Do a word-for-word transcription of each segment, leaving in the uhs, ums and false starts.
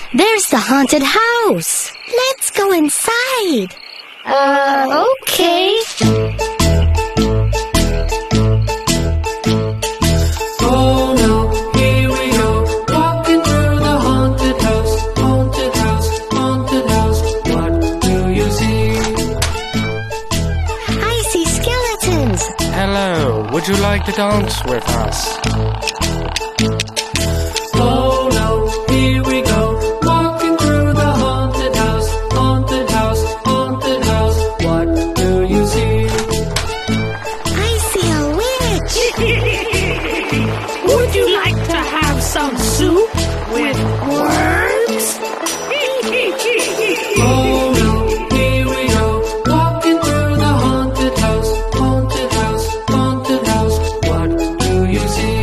There's the haunted house. Let's go inside. Uh, okay. Oh no, here we go, walking through the haunted house, haunted house, haunted house. What do you see? I see skeletons. Hello, would you like to dance with us? Oh no, here we go, walking through the haunted house, haunted house, haunted house. What do you see? I see a witch. Would you like to have some soup with worms? Oh no, here we go, walking through the haunted house, haunted house, haunted house. What do you see?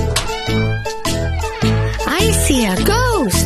I see a ghost.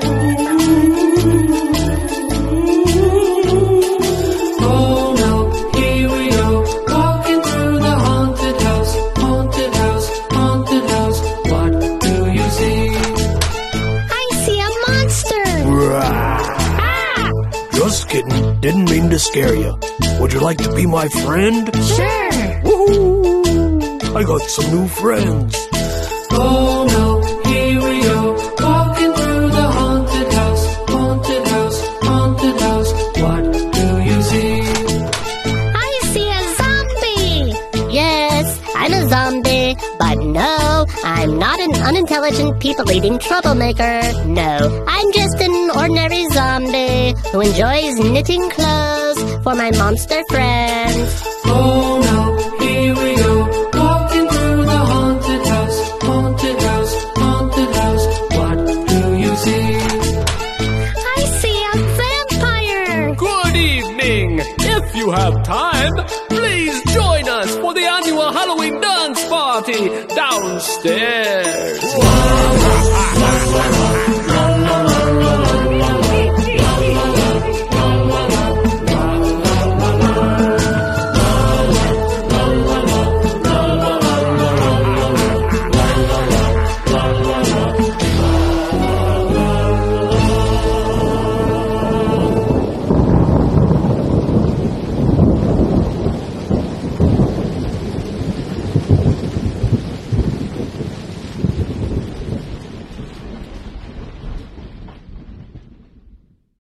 Oh no, here we go, walking through the haunted house, haunted house, haunted house. What do you see? I see a monster. Ah! Just kidding. Didn't mean to scare you. Would you like to be my friend? Sure. Woohoo! I got some new friends. Oh no, here we go, walking through the haunted house, haunted house, haunted house. What do you see? I see a zombie. Yes, I'm a zombie. But no, I'm not an unintelligent, people-eating troublemaker. No, I'm just an ordinary zombie who enjoys knitting clothes for my monster friends. Oh no, here we go, walking through the haunted house, haunted house, haunted house. What do you see? I see a vampire. Good evening! If you have time, please join us for the annual Halloween dance party downstairs. Wow.